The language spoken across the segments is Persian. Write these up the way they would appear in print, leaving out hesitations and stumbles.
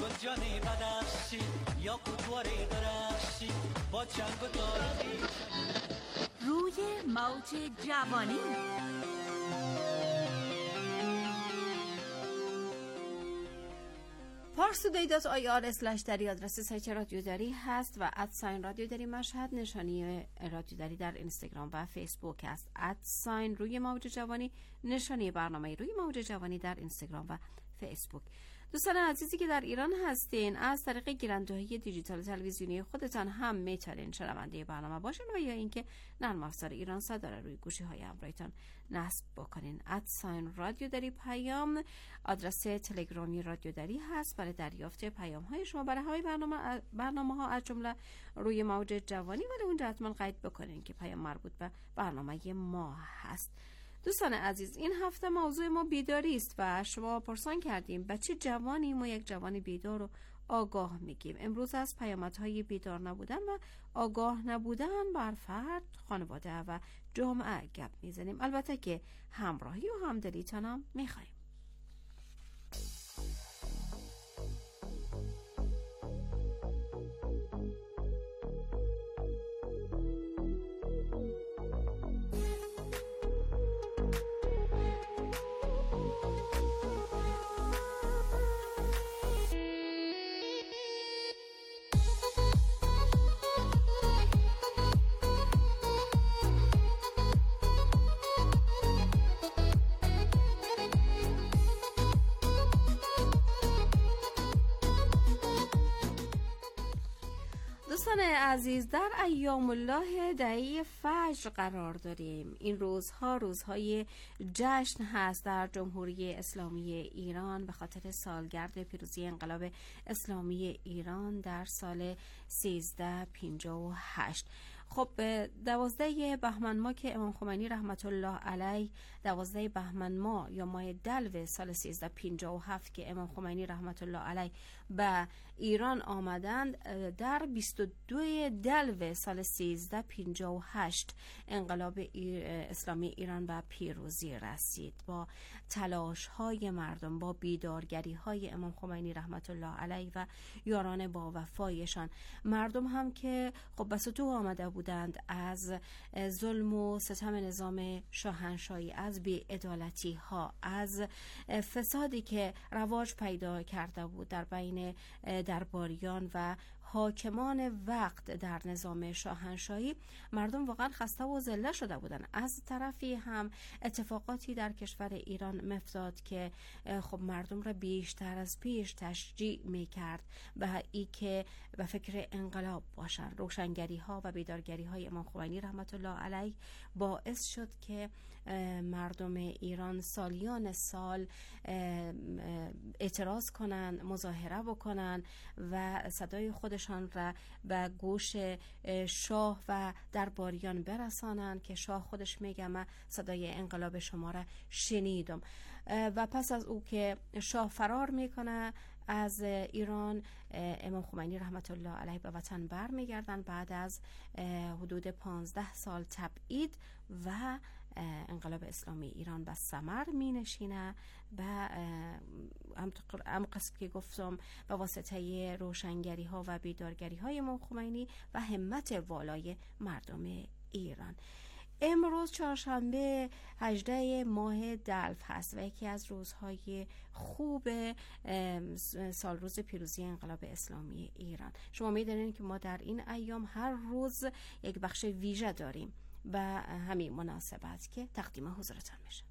گلجانی بدخشی یا قطواری درخشی با چنگ و تارکی روی موج جوانی. parstoday.ir/ دری آدرس سایت رادیو دری هست و @رادیو دری مشهد نشانی رادیو دری در اینستاگرام و فیسبوک است. روی موج جوانی نشانی برنامه روی موج جوانی در اینستاگرام و فیسبوک. دوستان عزیزی که در ایران هستین، از طریق گیرنده‌های دیجیتال تلویزیونی خودتان هم میتونین شنونده برنامه باشین و یا اینکه نرم افزار ایران صدا روی گوشی‌های همراهتان نصب بکنین. رادیو دری پیام آدرس تلگرامی رادیو دری هست برای دریافت پیام‌های شما برای همه برنامه‌ها از جمله روی موج جوانی، ولی اونجا حتما قید بکنین که پیام مربوط به برنامه ما هست. دوستان عزیز، این هفته موضوع ما بیداری است و شما پرسان کردیم به چه جوانی ما یک جوان بیدار و آگاه میگیم. امروز از پیامدهای بیدار نبودن و آگاه نبودن بر فرد، خانواده و جامعه گپ میزنیم. البته که همراهی و همدلیتان هم میخوایم. عزیز، در ایام الله دعی فجر قرار داریم. این روزها روزهای جشن هست در جمهوری اسلامی ایران به خاطر سالگرد پیروزی انقلاب اسلامی ایران در سال 1358. خب 12 بهمن ماه که امام خمینی رحمت الله علیه 12 بهمن ماه یا ماه دلو سال 1357 که امام خمینی رحمت الله علیه به ایران آمدند، در 22 دلو سال 1358 انقلاب اسلامی ایران به پیروزی رسید. با تلاش های مردم، با بیدارگری های امام خمینی رحمت الله علیه و یاران با وفایشان، مردم هم که خب به سطوح آمده بودند از ظلم و ستم نظام شاهنشاهی، از بی‌عدالتی ها، از فسادی که رواج پیدا کرده بود در بین درباریان و حاکمان وقت در نظام شاهنشاهی، مردم واقعا خسته و ذله شده بودند. از طرفی هم اتفاقاتی در کشور ایران می‌افتاد که خب مردم را بیشتر از پیش تشجیع می‌کرد به ای که به فکر انقلاب باشن. روشنگری ها و بیدارگری های امام خمینی رحمت الله علیه باعث شد که مردم ایران سالیان سال اعتراض کنن، مظاهره بکنن و صدای خودشان را به گوش شاه و درباریان برسانن که شاه خودش میگه من صدای انقلاب شما را شنیدم. و پس از او که شاه فرار میکنه از ایران، امام خمینی رحمت الله علیه به وطن بر میگردن بعد از حدود 15 سال تبعید و انقلاب اسلامی ایران به ثمر می نشینه. به هم قسم که گفتم به واسطه روشنگری ها و بیدارگری های امام خمینی و همت والای مردم ایران. امروز چهارشنبه 18 ماه دلو هست و یکی از روزهای خوب سالروز پیروزی انقلاب اسلامی ایران. شما می‌دونید که ما در این ایام هر روز یک بخش ویژه داریم و همین مناسبت که تقدیم حضورتان میشه.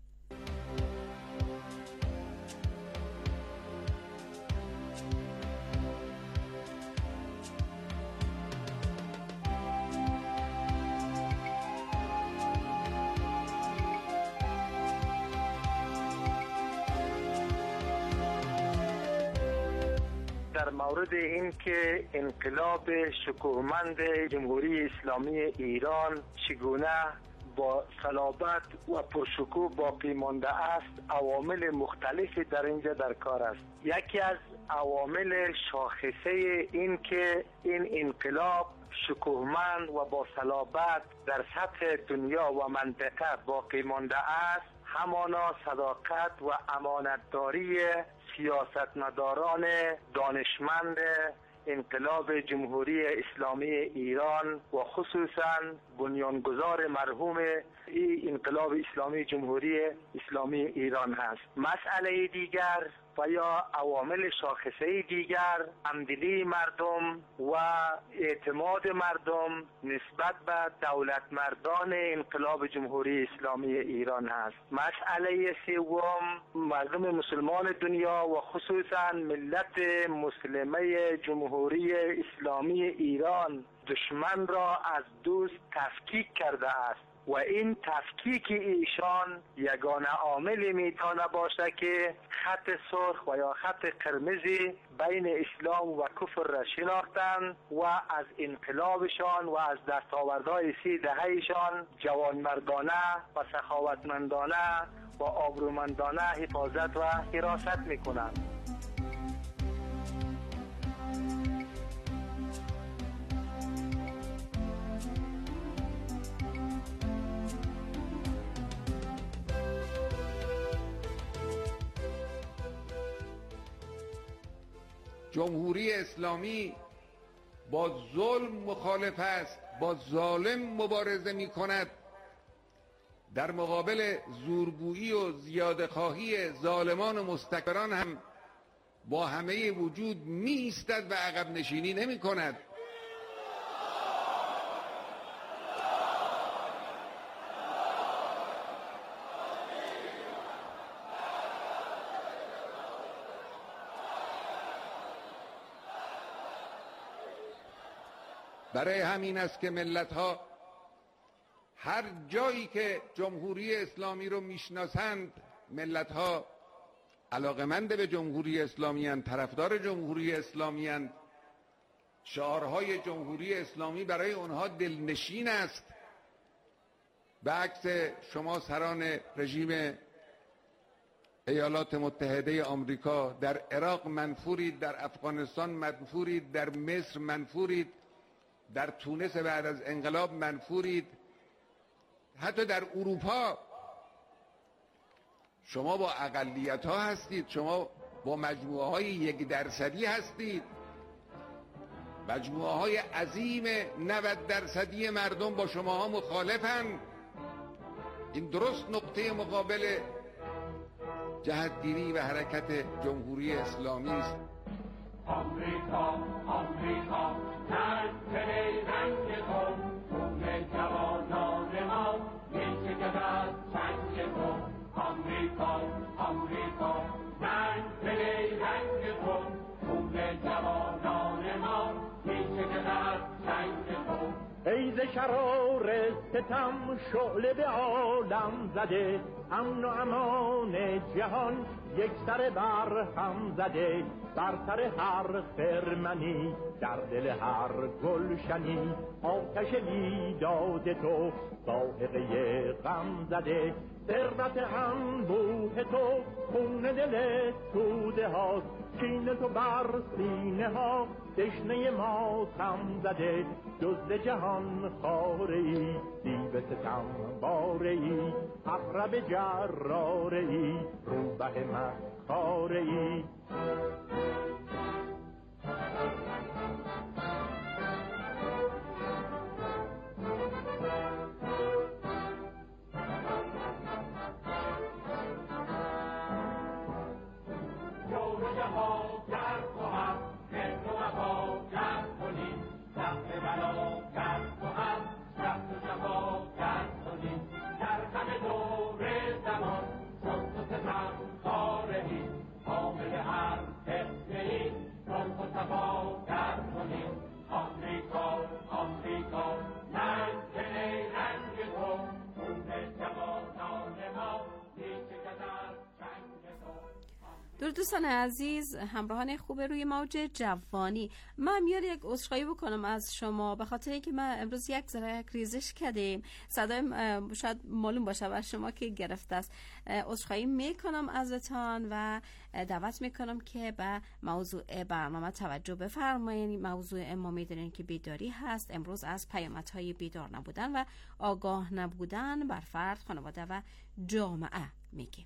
در مورد این که انقلاب شکوهمند جمهوری اسلامی ایران چگونه با صلابت و پرشکوه باقی مانده است، عوامل مختلفی در اینجا در کار است. یکی از عوامل شاخصه این که این انقلاب شکوهمند و با صلابت در سطح دنیا و منطقه باقی مانده است همانا صداقت و امانتداری سیاستمداران دانشمند انقلاب جمهوری اسلامی ایران و خصوصا بنیانگذار مرحوم این انقلاب اسلامی جمهوری اسلامی ایران هست. مسئله دیگر و یا عوامل شاخصه دیگر همدلی مردم و اعتماد مردم نسبت به دولت مردان انقلاب جمهوری اسلامی ایران هست. مسئله سوم مردم مسلمان دنیا و خصوصا ملت مسلمه جمهوری اسلامی ایران دشمن را از دوست تفکیک کرده است و این تفکیک ایشان یگانه عاملی میتونه باشه که خط سرخ و یا خط قرمزی بین اسلام و کفر را شناختند و از انقلابشان و از دستاوردهای 30 دههشان جوانمردانه و سخاوتمندانه و آبرومندانه حفاظت و حراست میکنند. جمهوری اسلامی با ظلم مخالف است، با ظالم مبارزه می کند، در مقابل زورگویی و زیاده‌خواهی ظالمان و مستکبران هم با همه وجود می ایستد و عقب نشینی نمی کند. برای همین است که ملت‌ها هر جایی که جمهوری اسلامی رو میشناسند، ملت‌ها علاقمند به جمهوری اسلامی اند، طرفدار جمهوری اسلامی اند. شعارهای جمهوری اسلامی برای اونها دلنشین است. به عکس شما سران رژیم ایالات متحده آمریکا در عراق منفورید، در افغانستان منفورید، در مصر منفورید، در تونس بعد از انقلاب منفورید، حتی در اروپا شما با اقلیت ها هستید، شما با مجموعه های 1% هستید. مجموعه های عظیم 90% مردم با شما ها مخالفند. این درست نقطه مقابل جهتگیری و حرکت جمهوری اسلامی است. آمریکا آمریکا تنکره رنگ تو خون جوانان ما میچکد از چنگ تو. آمریکا آمریکا تنکره رنگ تو خون جوانان ما میچکد از چنگ تو. ای ز شرار ستم شعله به عالم زده، امن و امان جهان یک سر بر هم زده. بر سر هر خرمنی در دل هر گلشنی آتش بیداد تو ذائقه غم زده. ثروت انبوه تو خون دل توده هاست، کین تو بر سینه ها دشنه ما خم زده. جز جهان خاره ای دیو ستم باره ای، عقرب جراره ای روبه مکاره ای. دوستان عزیز، همراهان خوب روی موج جوانی، من میاد یک عذرخواهی بکنم از شما به خاطر اینکه من امروز یک ذره ریزش کردیم، صدایم شاید معلوم باشه بر شما که گرفته است. عذرخواهی میکنم ازتان و دعوت میکنم که به موضوع برنامه توجه بفرمایید. موضوع ما میدونین که بیداری هست. امروز از پیامدهای بیدار نبودن و آگاه نبودن بر فرد، خانواده و جامعه میگیم.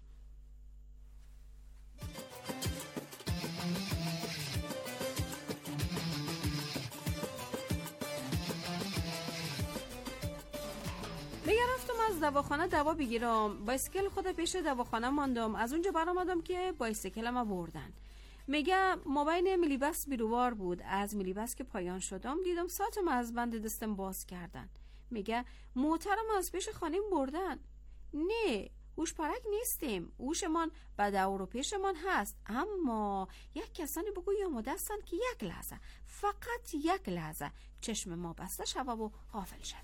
میگه رفتم از دواخانه دوا بگیرم، بایسکل خود پیش دواخانه ماندم، از اونجا برآمدم که بایسکلمو بردن. میگه مابین میلیبس بیروبار بود، از میلیبس که پایان شدم دیدم ساعتم از بند دستم باز کردن. میگه موترم از پیش خانیم بردن. نه اوش پرک نیستیم، اوشمان به دور و پیشمان هست، اما یک کسانی بگوی آماده هستند که یک لحظه، فقط یک لحظه چشم ما بسته شوه و غافل شویم.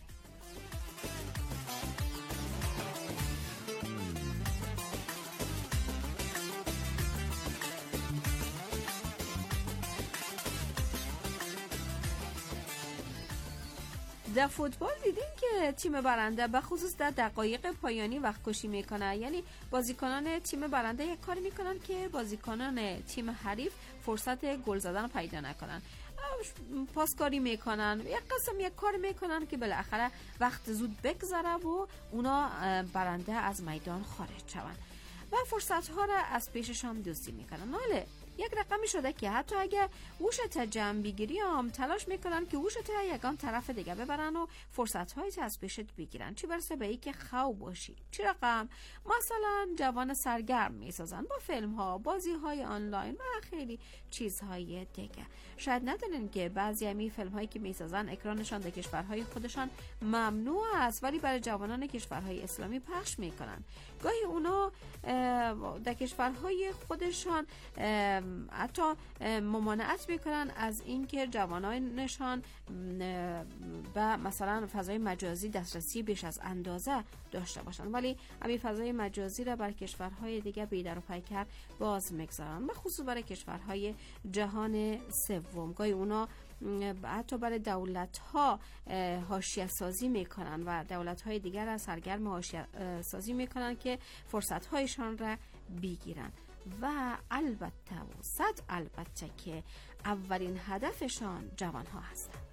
در فوتبال دیدین که تیم برنده به خصوص در دقایق پایانی وقت کشی میکنه، یعنی بازیکنان تیم برنده یک کاری میکنن که بازیکنان تیم حریف فرصت گل زدن پیدا نکنن، پاسکاری میکنن، یک کار میکنن که بالاخره وقت زود بگذره و اونا برنده از میدان خارج شون و فرصت ها را از پیششان دزدی میکنن. حالا یک رقمی شده که حتی اگه اوشت جمع بگیری هم تلاش میکنن که اوشت یکان طرف دیگه ببرن و فرصت هایی از پیشت بگیرن، چی برسه به ای که خو باشی. چی رقم؟ مثلا جوان سرگرم میسازن با فیلم ها، بازی های آنلاین و خیلی چیزهای دیگه. شاید ندونن که بعضی امی فیلم هایی که میسازن اکرانشان در کشورهای خودشان ممنوع است، ولی برای جوانان کشورهای اسلامی پخش میکنن. گاهی اونا در کشورهای خودشان حتی ممانعت میکنن از اینکه جوانانشان به مثلا فضای مجازی دسترسی بیش از اندازه داشته باشن، ولی همین فضای مجازی را بر کشورهای دیگه بیدر و پیکر باز میگذارن، به خصوص برای کشورهای جهان سوم. گاهی اونا حتی برای دولت‌ها حاشیه سازی میکنن و دولت‌های دیگر را سرگرم حاشیه سازی میکنن که فرصت‌هایشان را بگیرن و البته و صد البته که اولین هدفشان جوان‌ها هستند.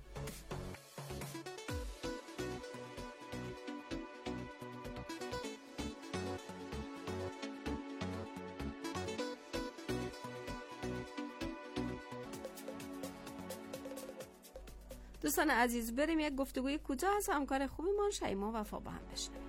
دوستان عزیز، بریم یک گفتگوی کوتاه از همکار خوبیمان شیما وفا با هم بشنویم.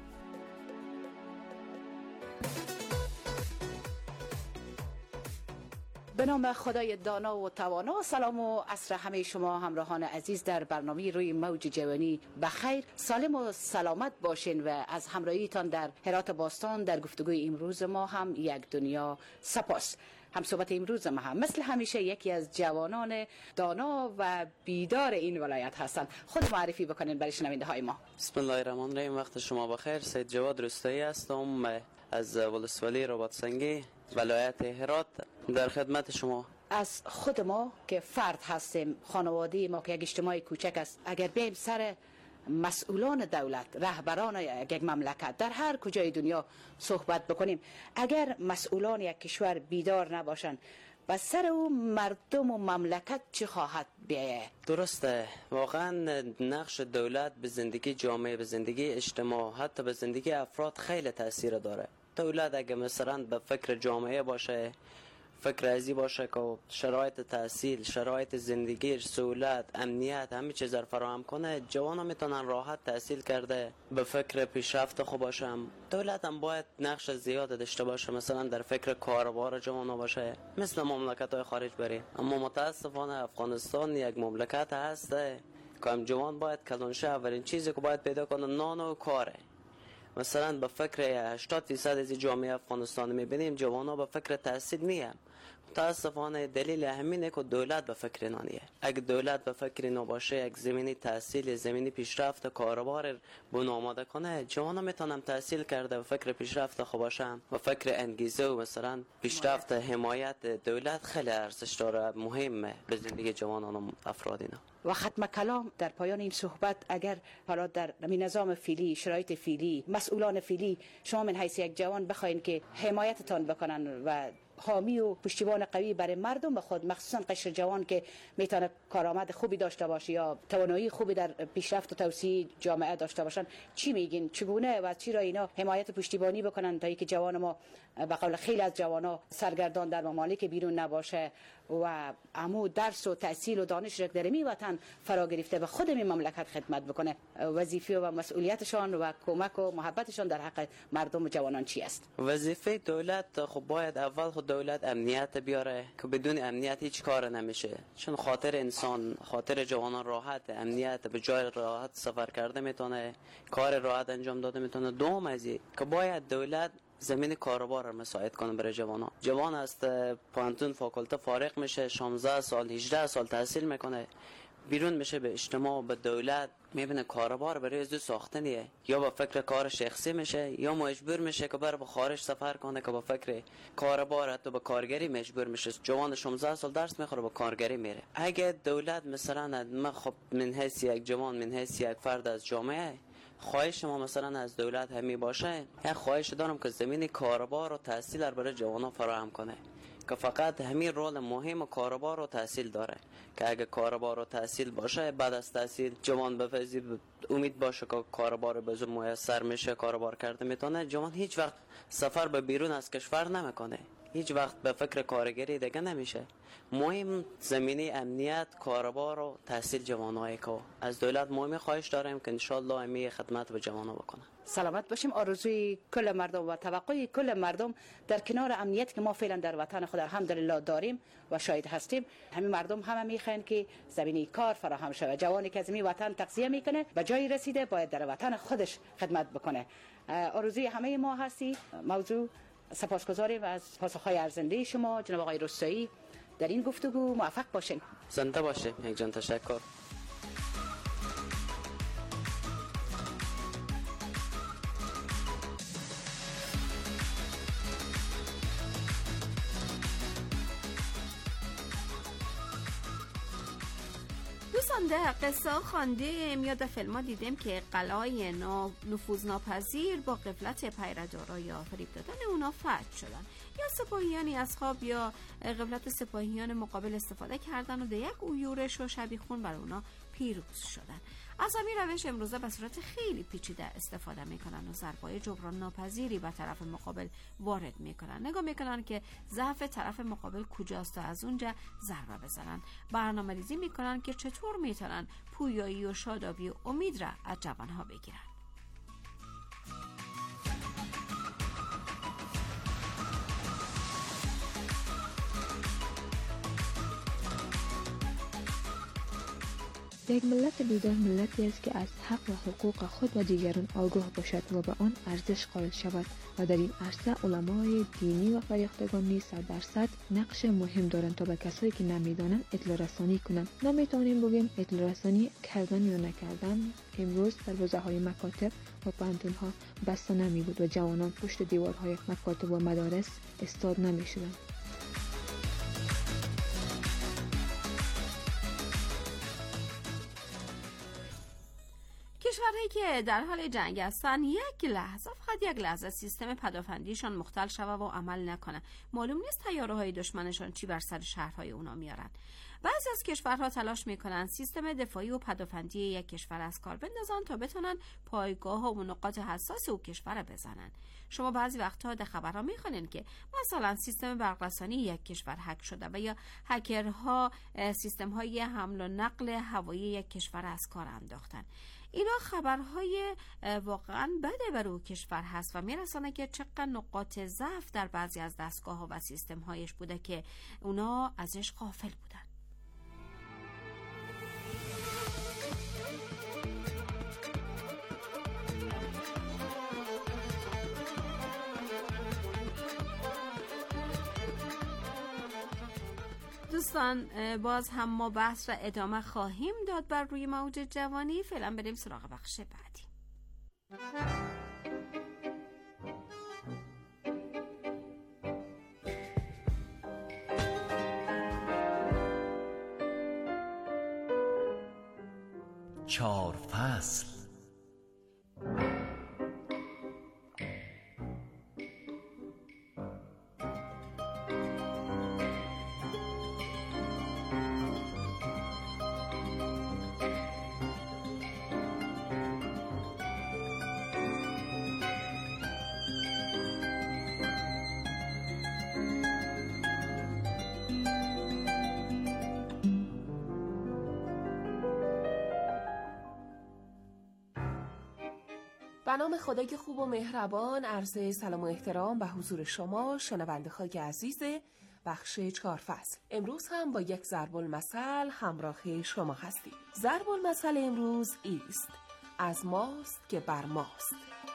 به نام خدای دانا و توانا. سلام و عصر همه شما همراهان عزیز در برنامه روی موج جوانی بخیر، سالم و سلامت باشین و از همراهیتان در هرات باستان در گفتگوی امروز ما هم یک دنیا سپاس. هم صحبت امروز ما هم مثل همیشه یکی از جوانان دانا و بیدار این ولایت هستند. خود معرفی بکنین برای شنونده های ما. بسم الله الرحمن الرحیم. وقت شما بخیر. سید جواد رستایی هستم از ولسوالی رباط سنگی ولایت هرات در خدمت شما. از خود ما که فرد هستیم، خانواده ما که یک اجتماع کوچک است، اگر بریم سر مسئولان دولت، رهبران یک مملکت در هر کجای دنیا صحبت بکنیم، اگر مسئولان یک کشور بیدار نباشند، بس سر او مردم و مملکت چی خواهد بیاید؟ درسته، واقعا نقش دولت به زندگی جامعه، به زندگی اجتماع، حتی به زندگی افراد خیلی تاثیر داره. دولت اگه مثلا به فکر جامعه باشه، فکر ازی باشه که شرایط تحصیل، شرایط زندگی، سهولت، امنیت، همه چیز را فراهم کنه، جوانا میتونن راحت تحصیل کرده به فکر پیشرفت خوب باشن. دولت هم باید نقش زیاد داشته باشه، مثلا در فکر کاروبار جوانا باشه، مثل مملکت‌های خارج بره. اما متاسفانه افغانستان یک مملکت هست که هم جوان باید کلانشه اولین چیزی که باید پیدا کنه نان و کاره. مثلا به فکر 80% از جامعه افغانستان میبینیم جوانا به فکر تحصیل نیست. متاسفانه دلیل همینه که دولت به فکر نانیه. اگه دولت به فکر نباشه، یک زمینی تحصیل، زمینی پیشرفت کاروبار بنا آماده کنه، جوانا میتونن تحصیل کرده و فکر پیشرفت خوب باشن و فکر انگیزه و مثلا پیشرفت حمایت دولت خیلی ارزش داره، مهمه به زندگی جوانان و افرادینا. و ختم کلام در پایان این صحبت، اگر حالا در نظام فعلی، شرایط فعلی، مسئولان فعلی، شما من حیث یک جوان بخواین که حمایتتان بکنن و حامی و پشتیبان قوی برای مردم به خود، مخصوصا قشر جوان که میتونه کارآمد خوبی داشته باشه یا توانایی خوبی در پیشرفت و توسعه جامعه داشته باشن، چی میگین؟ چگونه و چرا اینا حمایت پشتیبانی بکنن تا اینکه جوان ما به قول خیلی از جوانا سرگردان در ممالک بیرون نباشه و عمو درس و تحصیل و دانش را در می وطن فرا گرفته به خود می مملکت خدمت بکنه؟ وظیفه و مسئولیتشان و کمک و محبتشان در حق مردم و جوانان چی است؟ وظیفه دولت خب باید اول خود دولت امنیت بیاره که بدون امنیت هیچ کار نمیشه، چون خاطر انسان، خاطر جوانان راحت، امنیت به جای راحت سفر کرده میتونه، کار راحت انجام داده میتونه. دوم از که باید دولت زمین کاروبار را مساعد کنه برای جوانان. جوان است پانتون فاکولته فارغ میشه، 16 سال 18 سال تحصیل میکنه، بیرون میشه به اجتماع به دولت میبینه کاروبار برای از ساختنیه، یا با فکر کار شخصی میشه یا مجبور میشه که بره به خارج سفر کنه که با فکر کاروبار حتی به کارگری مجبور میشه. جوان 16 سال درس میخوره به کارگری میره. اگه دولت مثلا ما خب من حیث یک جوان، من حیث یک فرد از جامعه، خواهش ما مثلا از دولت همی باشه، یک خواهش دارم که زمین کاروبار و تحصیل برای جوانان فراهم کنه، که فقط همین رول مهم کاروبار و تحصیل داره، که اگه کاروبار و تحصیل باشه، بعد از تحصیل جوان بفرزی امید باشه که کاروبار به زور میسر میشه، کاروبار کرده میتونه، جوان هیچ وقت سفر به بیرون از کشور نمیکنه، هیچ وقت به فکر کارگری دیگه نمیشه. مهم زمینه امنیت، کاروبار و تحصیل جوانایی که از دولت مهم خواهش داریم که انشالله امی خدمت به جوانا بکنه. سلامت باشیم. آرزوی کل مردم و توقعی کل مردم در کنار امنیت که ما فعلا در وطن خود الحمدلله داریم و شاهد هستیم، همین مردم هم میخواین که زمینه کار فراهم شود. جوانی که از این وطن تغذیه میکنه و جایی رسیده باید در وطن خودش خدمت بکنه. آرزوی همه ما هستی. موضوع سپاسگزاریم از پاسخهای ارزنده شما جناب آقای رستایی. در این گفتگو موفق باشین. زنده باشه. یک جان تشکر. دوستان در قصه خواندیم یا در فیلم ها دیدیم که قلعه‌های نفوذناپذیر با غفلت پیردارا یا فریب دادن اونا فتح شدن، یا سپاهیانی از خواب یا غفلت سپاهیان مقابل استفاده کردن و در یک یورش و شبیخون بر اونا پیروز شدن. از همین روش امروزه به صورت خیلی پیچیده استفاده میکنن و ضربای جبران ناپذیری به طرف مقابل وارد میکنن. نگاه میکنن که ضعف طرف مقابل کجاست و از اونجا ضربه بزنن. برنامه‌ریزی میکنن که چطور میتونن پویایی و شادابی و امید را از جوانها بگیرن. یک ملت بیدار ملتی است که از حق و حقوق خود و دیگران آگاه باشد و به آن ارزش قائل شود و در این عرصه علمای دینی و فریختگان نیز 100% نقش مهم دارند تا به کسایی که نمیدانند اطلاع رسانی کنند. نمیتونیم بگیم اطلاع رسانی کردن یا نکردن. امروز دروازه‌های مکاتب و پانتون‌ها بسته نمی بود و جوانان پشت دیوارهای مکاتب و مدارس استاد نمی‌شدند. کشورهایی که در حال جنگ هستن فقط یک لحظه سیستم پدافندیشان مختل شود و عمل نکنه، معلوم نیست طیاره‌های دشمنشان چی بر سر شهرهای اونا میارن. بعضی از کشورها تلاش میکنن سیستم دفاعی و پدافندی یک کشور از کار بندازن تا بتونن پایگاه و نقاط حساس او کشور بزنن. شما بعضی وقتها در خبرها میخونین که مثلا سیستم برق‌رسانی یک کشور هک شده و یا هکرها سیستم‌های حمل و نقل هوایی یک کشور از کار انداختن. اینا خبرهای واقعا بده بر او کشور هست و میرسانه که چقدر نقاط ضعف در بعضی از دستگاه‌ها و سیستم‌هایش بوده که اونا ازش غافل بودن. دوستان باز هم ما بحث را ادامه خواهیم داد بر روی موج جوانی. فعلا بریم سراغ بخش بعدی. چهار فصل. به نام خدای خوب و مهربان عرض سلام و احترام به حضور شما شنونده های عزیز بخش 4 فصل. امروز هم با یک ضرب المثل همراه شما هستیم. ضرب المثل امروز ایست: از ماست که بر ماست.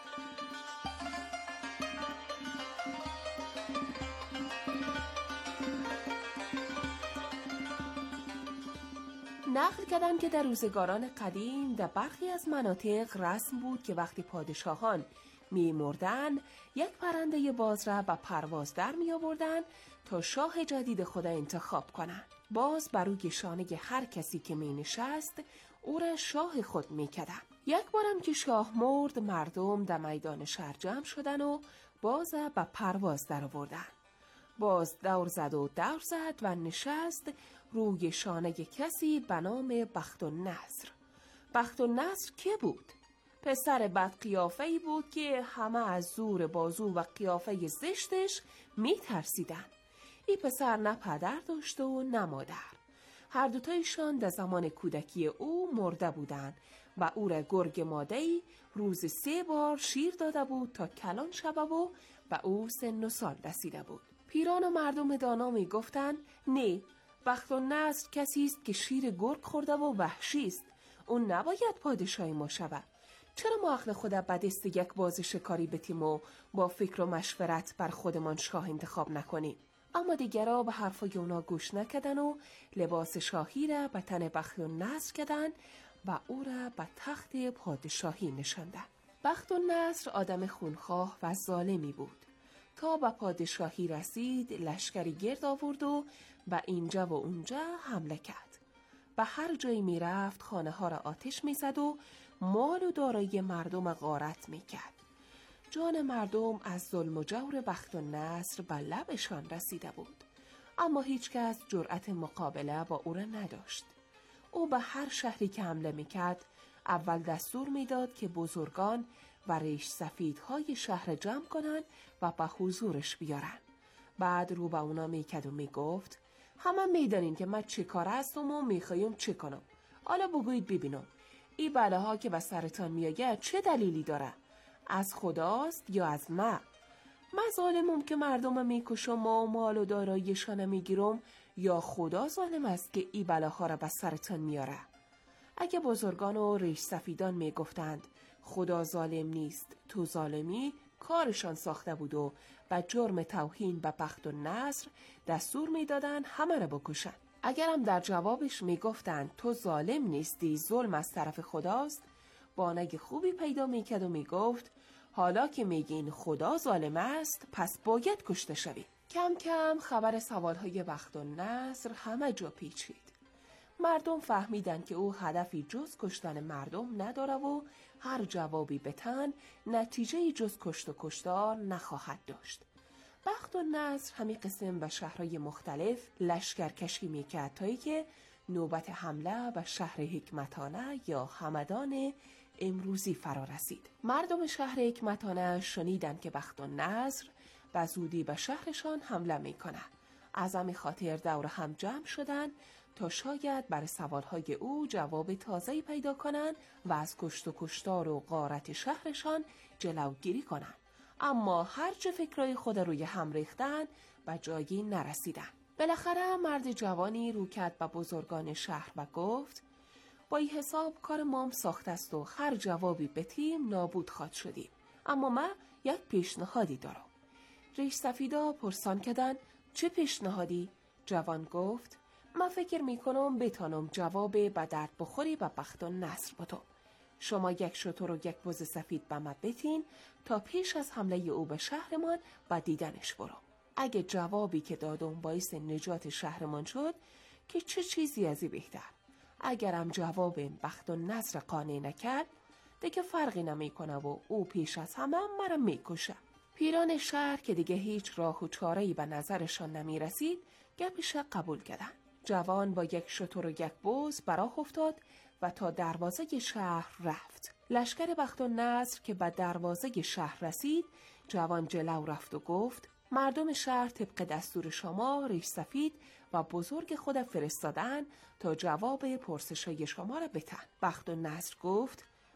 نقل کردند که در روزگاران قدیم در برخی از مناطق رسم بود که وقتی پادشاهان می مردن یک پرنده باز را به پرواز در می آوردن تا شاه جدید خود انتخاب کنند. باز بر روی شانه هر کسی که می نشست او را شاه خود می کردن. یک بارم که شاه مرد مردم در میدان شهر جمع شدن و باز به پرواز در آوردن. باز دور زد و نشست روی شانه کسی به نام بختالنصر. بختالنصر که بود؟ پسر بد قیافه‌ای بود که همه از زور بازو و قیافه زشتش می ترسیدن. این پسر نه پدر داشت و نه مادر. هر دوتایشان در زمان کودکی او مرده بودند و او را گرگ ماده‌ای روز 3 بار شیر داده بود تا کلان شود و به او سن و سال رسیده بود. پیران و مردم دانا می گفتند نه، بختالنصر کسی است که شیر گرگ خورده و وحشی است. اون نباید پادشاه ما شود. چرا ما عقل خود به دست یک باز شکاری بتیم و با فکر و مشورت بر خودمان شاه انتخاب نکنیم؟ اما دیگرها به حرفای اونا گوش نکردن و لباس شاهی را به تن بختالنصر کردن و او را به تخت پادشاهی نشاندن. بختالنصر آدم خونخواه و ظالمی بود. تا به پادشاهی رسید لشکری گرد آورد و به اینجا و اونجا حمله کرد. به هر جایی می رفت خانه ها را آتش می زد و مال و دارایی مردم غارت می کرد. جان مردم از ظلم و جور بختالنصر به لبشان رسیده بود. اما هیچ کس جرأت مقابله با او را نداشت. او به هر شهری که حمله می کرد اول دستور می داد که بزرگان و ریش سفیدهای شهر جمع کنن و به حضورش بیارن. بعد رو به اونا می کرد و می گفت همه می دانین که من چه کار هستم و می خوایم چه کنم. حالا بگویید ببینم این بلاها که به سرتان می آید چه دلیلی داره؟ از خداست یا از من ظالمم که مردم می کشم و مال و داراییشان می گیرم، یا خدا ظالم است که این بلاها را به سرتان میاره؟ اگه بزرگان و ریش سفیدان می گفتند خدا ظالم نیست تو ظالمی، کارشان ساخته بود و به جرم توهین به بختالنصر دستور می دادن همه را بکشن. اگرم در جوابش می گفتند تو ظالم نیستی، ظلم از طرف خداست، بانگ خوبی پیدا می کرد و می گفت حالا که میگین خدا ظالم است پس باید کشته شوی. کم کم خبر سوالهای بختالنصر همه جا پیچید. مردم فهمیدن که او هدفی جز کشتن مردم نداره و هر جوابی بتن نتیجه جز کشت و کشتار نخواهد داشت. بختالنصر همین قسم به شهرهای مختلف لشکرکشی میکرد تا که نوبت حمله به شهر حکمتانه یا همدان امروزی فرا رسید. مردم شهر حکمتانه شنیدن که بختالنصر به زودی به شهرشان حمله میکنه. از همین خاطر دور هم جمع شدن تا شاید بر سوالهای او جواب تازه‌ای پیدا کنند و از کشت و کشتار و غارت شهرشان جلوگیری کنند. اما هرچه فکرای خود روی هم ریختن به جایی نرسیدن. بالاخره مرد جوانی رو کرد به بزرگان شهر و گفت با این حساب کار مام ساخته است و هر جوابی بتیم نابود خواهد شدیم. اما من یک پیشنهادی دارم. ریش سفیدا پرسان کردن چه پیشنهادی؟ جوان گفت من فکر میکنم بتانم جواب به درد بخوری به بختالنصر بدم. شما یک شتر و یک بز سفید به من بتین تا پیش از حمله او به شهرمان و دیدنش برم. اگه جوابی که دادم باعث نجات شهرمان شد که چه چیزی ازی بهتر. اگرم جواب بختالنصر قانع نکرد دیگه فرقی نمیکنه و او پیش از همه مرا میکشه. پیران شهر که دیگه هیچ راه و چاره‌ای به نظرشان نمیرسید گپش قبول کردن. جوان با یک شتر و یک بز براه افتاد و تا دروازه شهر رفت. لشکر بختالنصر که به دروازه شهر رسید جوان جلو رفت و گفت مردم شهر طبق دستور شما ریش سفید و بزرگ خود فرستادن تا جواب پرسشای شما را بتن. بختالنصر گفت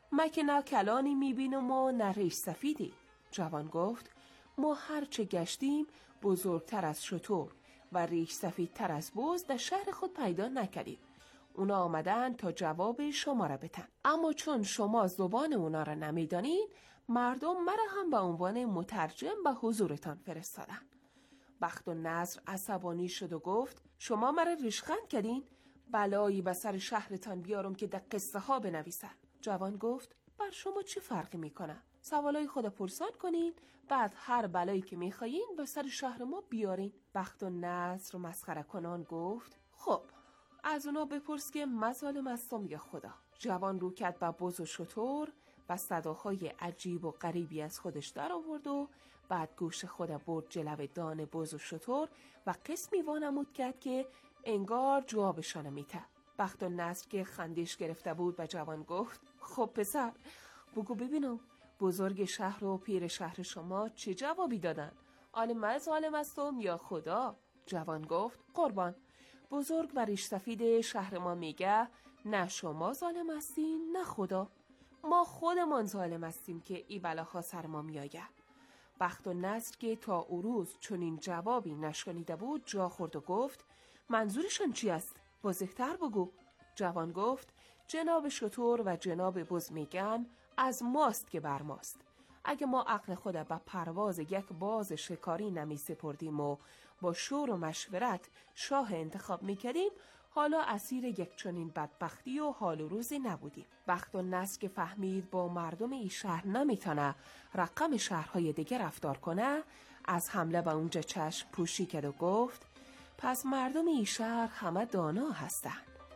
من که نه کلانی میبینم و نه ریش سفیدی. جوان گفت ما هرچه گشتیم بزرگتر از شتر و ریش سفیدتر از بز در شهر خود پیدا نکردیم. اونا آمدن تا جواب شما را بتن، اما چون شما زبان اونا را نمیدانین، مردم مرا هم به عنوان مترجم به حضورتان فرستادن. بخت و نصر عصبانی شد و گفت شما مرا ریشخند کردین؟ بلایی به سر شهرتان بیارم که در قصه ها بنویسن. جوان گفت بر شما چه فرقی میکنه؟ سوالای خود پرسان کنین، بعد هر بلایی که میخواین به سر شهر ما بیارین. بخت و نصر مسخره کنان گفت خب از اونا بپرس که مظالم هستم یا خدا. جوان رو کرد به بز و شتر و صداهای عجیب و غریبی از خودش در آورد و بعد گوش خود برد جلو دان بز و شتر و قسمی وانمود کرد که انگار جوابشان میته. بخت و نصر که خندش گرفته بود به جوان گفت خب پسر بگو ببینم بزرگ شهر و پیر شهر شما چه جوابی دادن؟ آن من ظالم هستم یا خدا؟ جوان گفت قربان، بزرگ و ریش سفید شهر ما میگه نه شما ظالم هستین نه خدا، ما خودمان ظالم هستیم که ای بلاها سر ما میآید. بخت و نصر که تا او روز چنین جوابی نشنیده بود جا خورد و گفت منظورشان چی است؟ واضح‌تر بگو. جوان گفت جناب شتر و جناب بز میگن از ماست که بر ماست. اگه ما عقل خود به پرواز یک باز شکاری نمی سپردیم و با شور و مشورت شاه انتخاب میکردیم، حالا اسیر یک چنین بدبختی و حال و روزی نبودیم. بخت و نصر که فهمید با مردم این شهر نمیتونه رقم شهرهای دیگه رفتار کنه، از حمله به اونجا چشم پوشی کرد و گفت پس مردم این شهر همه دانا هستن.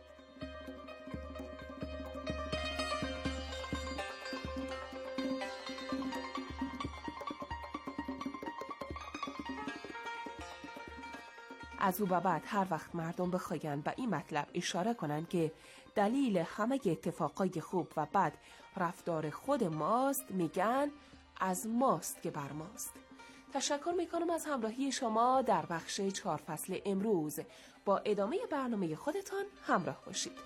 از او به بعد هر وقت مردم بخواین به این مطلب اشاره کنن که دلیل همه اتفاقای خوب و بد رفتار خود ماست، میگن از ماست که بر ماست. تشکر میکنم از همراهی شما در بخش 4 فصل امروز. با ادامه برنامه خودتان همراه باشید.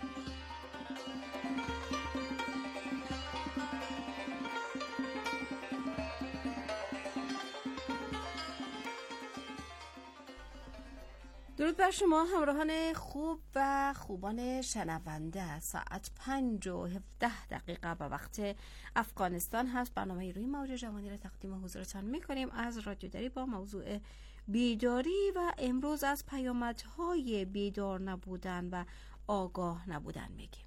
درود بر شما همراهان خوب و خوبان شنونده. ساعت 5:17 به وقت افغانستان هست. برنامه روی موج جوانی را تقدیم حضورتان میکنیم از رادیو دری با موضوع بیداری و امروز از پیامدهای بیدار نبودن و آگاه نبودن میگیم.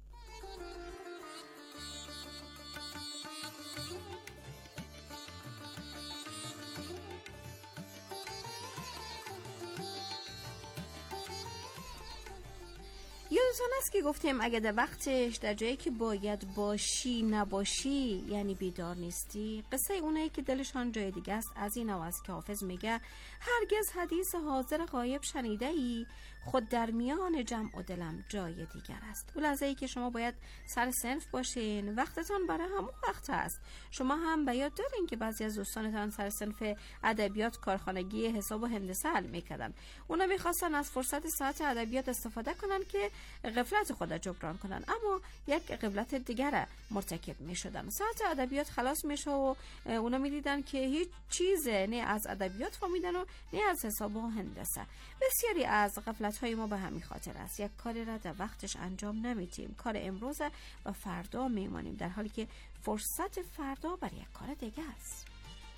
یادتون است که گفتیم اگه در وقتش در جایی که باید باشی نباشی یعنی بیدار نیستی. قصه اونایی که دلشان جای دیگه است از این است که حافظ میگه هرگز حدیث حاضر غایب شنیده ای، خود در میان جمع و دلم جای دیگر است. اون لحظه‌ای که شما باید سر صنف باشین، وقتتان برای همون وقت است. شما هم به یاد دارین که بعضی از دوستانتان سر صنف ادبیات کارخانگی حساب و هندسه حل میکردن. اونا میخواستن از فرصت ساعت ادبیات استفاده کنن که غفلت خود را جبران کنن، اما یک غفلت دیگر مرتکب میشدن. ساعت ادبیات خلاص میشه و اونا میدیدن که هیچ چیز نه از ادبیات فهمیدن و نه از حساب و هندسه. بسیاری از غفلت های ما به همین خاطر است. یک کاری را در وقتش انجام نمیدیم، کار امروز و فردا میمانیم، در حالی که فرصت فردا برای یک کار دیگه است.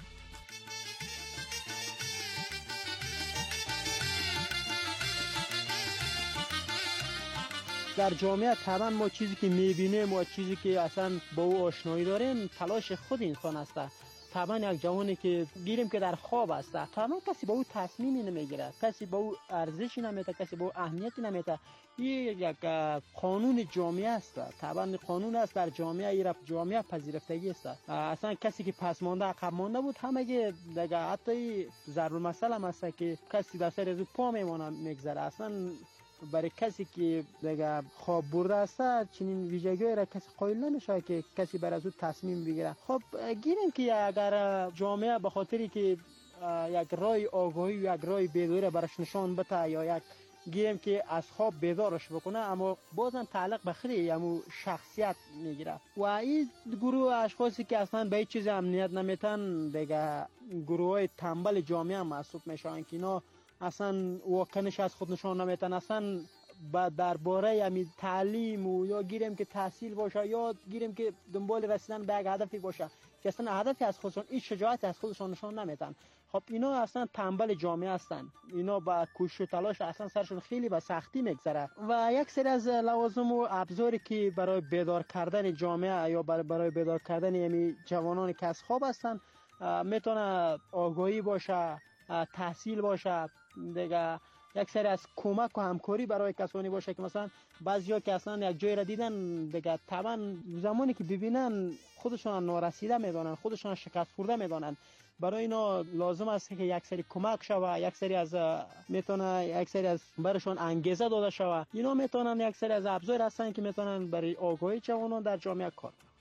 در جامعه طبعا ما چیزی که میبینیم و چیزی که اصلا با او آشنایی داریم تلاش خود انسان است. طبعا یک جوانی که گیریم که در خواب است، طبعا کسی با او تصمیمی نمیگیره، کسی با او ارزشی نمیده، کسی با او اهمیتی نمیده. این یک قانون جامعه است. طبعا قانون است در جامعه، جامعه پذیرفتگی است. اصلا کسی که پس مانده عقب مانده بود همه دیگه، حتی ضرب المثل هم است که کسی در سر از پا میمونه میگذره. اصلا برای کسی که دیگه خواب برده است چنین ویژگی را کسی قائل نمیشه که کسی بر از او تصمیم بگیره. خب گیریم که اگر جامعه به خاطری که یک راه آگاهی و یک راه بیداری برش نشان بده یا یک گیریم که از خواب بیدارش بکنه، اما بازم تعلق به خود یمو شخصیت میگیره. و این گروه اشخاصی که اصلا به هیچ چیز امنیت نمیتن دیگه گروه های تنبل جامعه هم محسوب میشن که اینا اصلا واکنش از خود نشان نمیتن، اصلا درباره همین تعلیم و یا گیریم که تحصیل باشه یا گیریم که دنبال رسیدن به یک هدفی باشه که اصلا هدفی از خودشون، این شجاعت از خودشون نشان نمیتن. خب اینا اصلا تنبل جامعه هستن، اینا با کوشش و تلاش اصلا سرشون خیلی به سختی میگذره. و یک سری از لوازم و ابزاری که برای بیدار کردن جامعه یا برای بیدار کردن همین جوانانی که از خواب هستن میتونه آگاهی باشه، تحصیل باشه، دیگه یک سری از کمک و همکاری برای کسانی باشه که مثلا بعضیا که اصلا یک جایی را دیدن دیگه طبعا زمانی که ببینن خودشون نارسیده میدونن، خودشون شکست خورده میدونن. برای اینا لازم است که یک سری کمک شوه، یک سری از برایشون انگیزه داده شوه. اینا میتونن یک سری از ابزار هستن که میتونن برای آگاهی جوانان در جامعه کار کنن.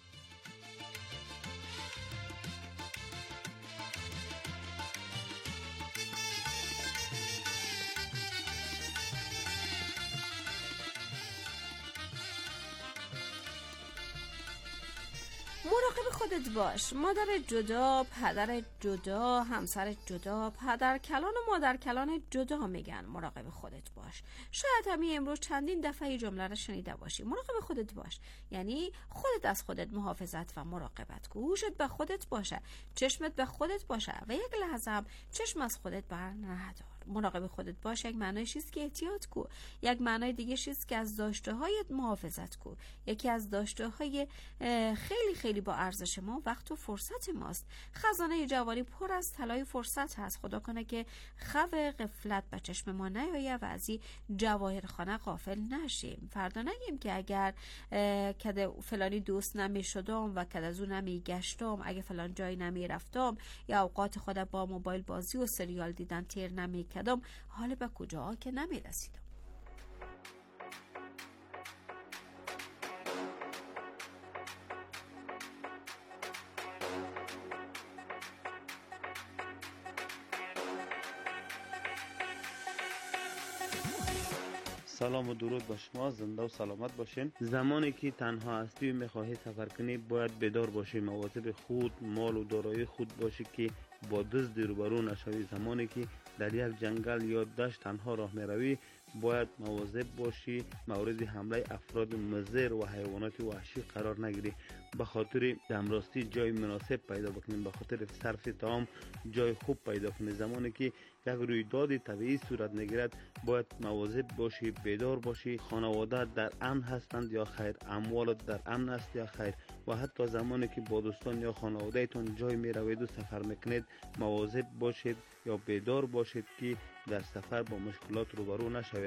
مراقب خودت باش. مادر جدا، پدر جدا، همسر جدا، پدر کلان و مادر کلان جدا میگن مراقب خودت باش. شاید همین امروز چندین دفعه این جمله را شنیده باشی. مراقب خودت باش یعنی خودت از خودت محافظت و مراقبت کن. گوشت به خودت باشه، چشمت به خودت باشه و یک لحظه هم چشم از خودت بر ندار. مراقب خودت باش یک معنای چیست که احتیاط کو، یک معنای دیگه چیست که از داشته هایت محافظت کو. یکی از داشته های خیلی خیلی با ارزش ما وقت و فرصت ماست. خزانه جوانی پر از طلای فرصت هست. خدا کنه که خو غفلت به چشم ما نیایه و از این جواهر خانه غافل نشیم. فردا نگیم که اگر کده فلانی دوست نمی شدم و کده از اون نمی گشتم، اگه فلان جای نمی رفتم یا اوقات خود با موبایل بازی و سریال دیدن تیر نمی کدام، حال به کجا که نمی رسیدم. سلام و درود با شما، زنده و سلامت باشین. زمانی که تنها هستی و میخواهی سفر کنی باید بیدار باشی، مواظب خود، مال و دارایی خود باشی که با دزد روبرو نشوی. زمانی که در یک جنگل یا دشت تنها راه میروی باید مواظب باشی مورد حمله افراد مضر و حیوانات وحشی قرار نگیری. به خاطر دمراستی جای مناسب پیدا بکنیم، به خاطر صرف طعام جای خوب پیدا کنیم. زمانی که یک رویداد طبیعی صورت میگیرد باید مواظب باشی، بیدار باشی. خانواده در امن هستند یا خیر، اموالت در امن است یا خیر. و حتی زمانی که با دوستان یا خانواده تون جای می روید و سفر میکنید مواظب باشید یا بیدار باشید که در سفر با مشکلات روبرو نشوید.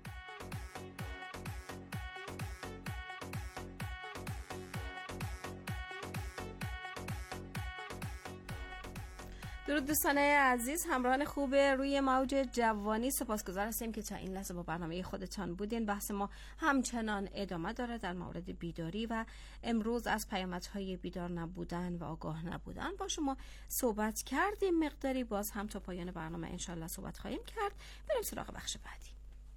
درود دوستان عزیز، همراهان خوب روی موج جوانی، سپاسگزار هستیم که تا این لحظه با برنامه خودتان بودین. بحث ما همچنان ادامه داره در مورد بیداری و امروز از پیامدهای بیدار نبودن و آگاه نبودن با شما صحبت کردیم مقداری. باز هم تا پایان برنامه انشالله صحبت خواهیم کرد. بریم سراغ بخش بعدی.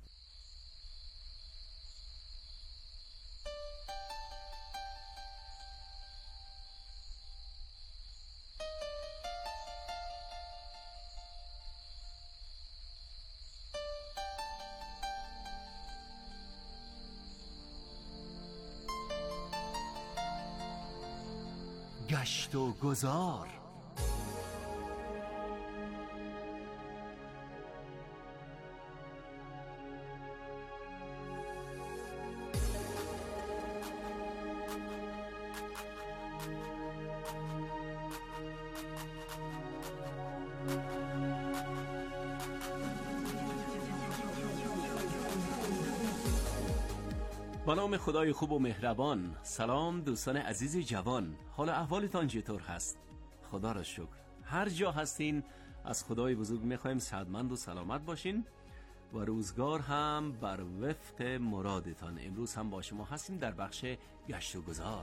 گشت و گذار. با نام خدای خوب و مهربان. سلام دوستان عزیز جوان، حال احوالتان چطور هست؟ خدا را شکر. هر جا هستین از خدای بزرگ میخوایم سعادتمند و سلامت باشین و روزگار هم بر وفق مرادتان. امروز هم با شما هستیم در بخش گشت و گذار.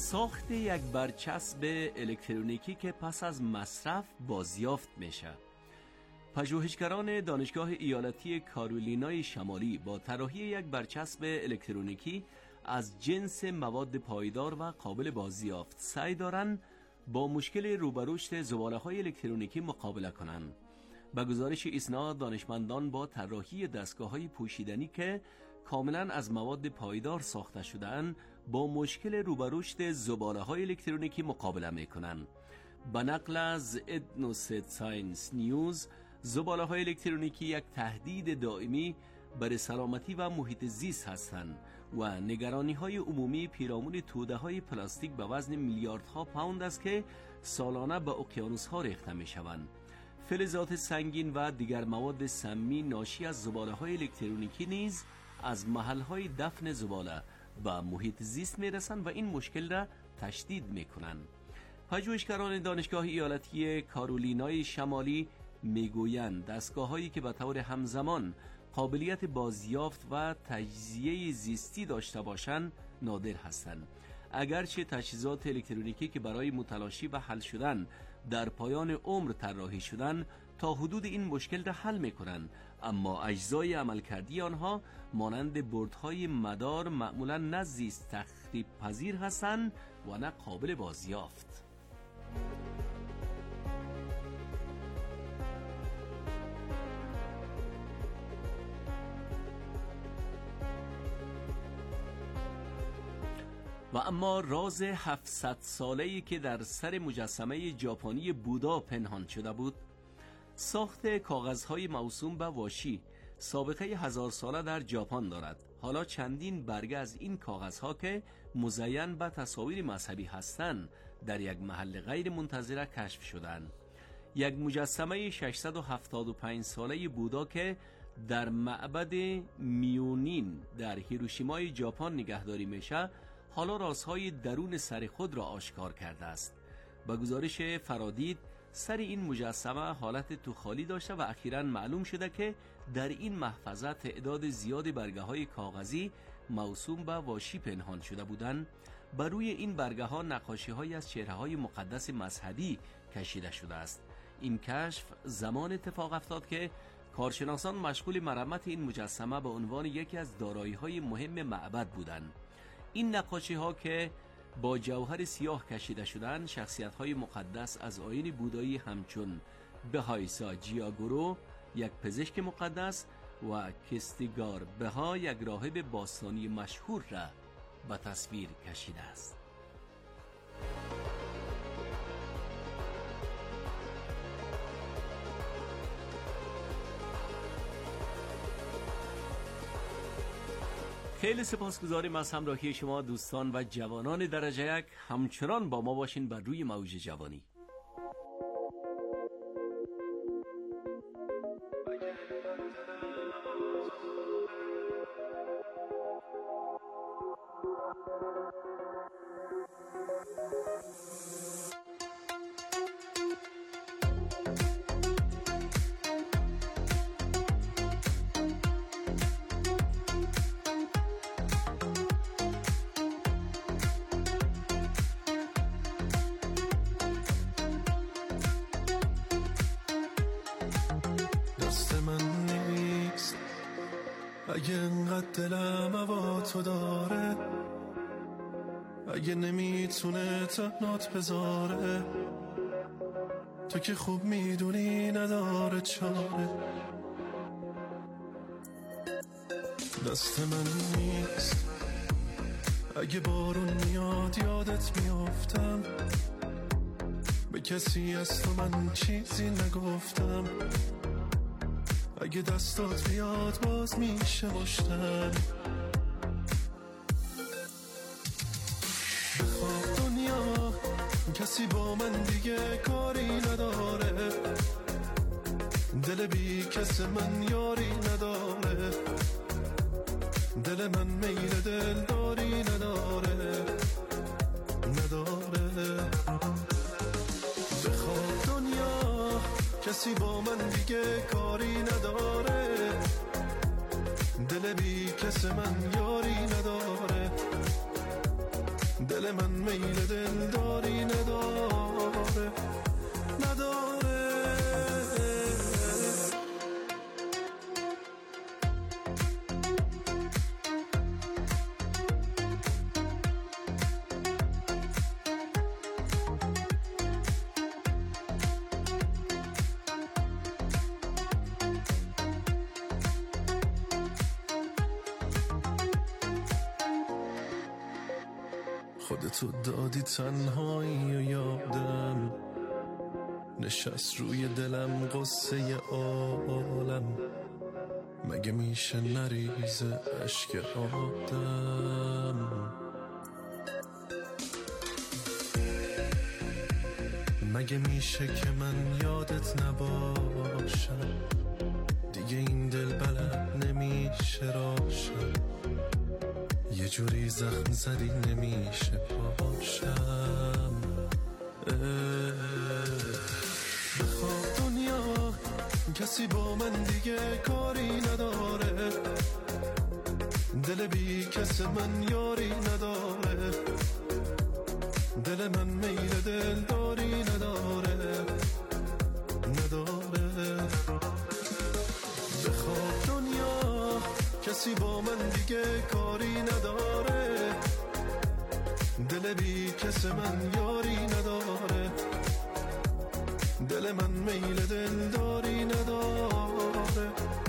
ساخت یک برچسب الکترونیکی که پس از مصرف بازیافت میشه. پژوهشگران دانشگاه ایالتی کارولینای شمالی با طراحی یک برچسب الکترونیکی از جنس مواد پایدار و قابل بازیافت سعی دارند با مشکل روبرشت زباله‌های الکترونیکی مقابله کنند. به گزارش ایسنا، دانشمندان با طراحی دستگاه‌های پوشیدنی که کاملا از مواد پایدار ساخته شده‌اند با مشکل روبرشت زباله‌های الکترونیکی مقابله می‌کنند. به نقل از ادنوست ساینس نیوز، زباله‌های الکترونیکی یک تهدید دائمی برای سلامتی و محیط زیست هستند و نگرانی‌های عمومی پیرامون توده‌های پلاستیک به وزن میلیاردها پوند است که سالانه به اقیانوس‌ها ریخته می‌شوند. فلزات سنگین و دیگر مواد سمی ناشی از زباله‌های الکترونیکی نیز از محل‌های دفن زباله به محیط زیست می‌رسند و این مشکل را تشدید می‌کنند. پژوهشگران دانشگاه ایالتی کارولینای شمالی میگویند دستگاه‌هایی که به طور همزمان قابلیت بازیافت و تجزیه زیستی داشته باشند نادر هستند. اگرچه تجهیزات الکترونیکی که برای متلاشی و حل شدن در پایان عمر طراحی شدن تا حدود این مشکل را حل می‌کنند، اما اجزای عملکردی آنها مانند بردهای مدار معمولاً نه زیست تخریب پذیر هستند و نه قابل بازیافت. و اما راز 700 ساله‌ای که در سر مجسمه ژاپنی بودا پنهان شده بود. ساخت کاغذهای موسوم به واشی سابقه 1000 ساله در ژاپن دارد. حالا چندین برگه از این کاغذها که مزین به تصاویر مذهبی هستند در یک محل غیر منتظره کشف شدند. یک مجسمه 675 ساله بودا که در معبد میونین در هیروشیمای ژاپن نگهداری میشه، حالا رازهای درون سر خود را آشکار کرده است. با گزارش فرادید، سر این مجسمه حالت تو خالی داشته و اخیراً معلوم شده که در این محفظه تعداد زیاد برگه های کاغذی موسوم به واشی پنهان شده بودند. بر روی این برگه ها نقاشی های از چهره های مقدس مذهبی کشیده شده است. این کشف زمان اتفاق افتاد که کارشناسان مشغول مرمت این مجسمه به عنوان یکی از دارایی های مهم معبد بودند. این نقاشی ها که با جوهر سیاه کشیده شدند، شخصیت های مقدس از آیین بودایی همچون بهایسا جیاگورو، یک پزشک مقدس، و کستیگار بها، یک راهب باستانی مشهور را به تصویر کشیده است. خیلی سپاسگزاریم از همراهی شما دوستان و جوانان درجه یک. همچنان با ما باشین بر روی موج جوانی. اگه انقدر دلم هوا تو داره، اگه نمیتونه تنات بذاره، تو که خوب میدونی نداره چاره. دست من نیست، اگه بارون میاد یادت میافتم، به کسی از تو من چیزی نگفتم. اگه دستات بیاد باز میشه مشتن. بخواب دنیا کسی با من دیگه کاری نداره، دل بی کس من یاری نداره، دل من میل دلداری نداره. بخواب دنیا کسی با من دیگه کاری نداره، دل بی کس من یاری نداره، دل من میل دلداری نداره خودتو دادی تنهایی و یادم نشست روی دلم قصه عالم مگه میشه نریزه اشک آدم مگه میشه که من یادت نباشم دیگه این دل بلد نمیشه راشم یه جوری زخم زدی نمیشه پاشم بخواب دنیا کسی با من دیگه کاری نداره دل بی کس من یاری نداره دل من میل دلداری نداره بخواب دنیا کسی با من دیگه کاری نداره دل بی کس من یاری نداره دل من میل دلداری نداره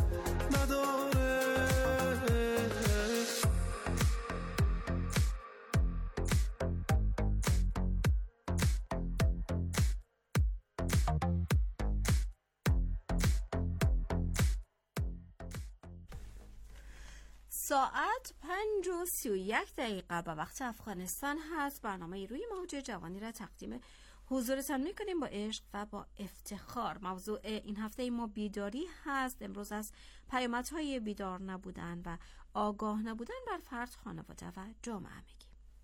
ساعت 5:31 به وقت افغانستان هست. برنامه روی موج جوانی را تقدیم حضورتان میکنیم با عشق و با افتخار. موضوع این هفته ما بیداری هست. امروز از پیامدهای بیدار نبودن و آگاه نبودن بر فرد، خانواده و جامعه میگیم.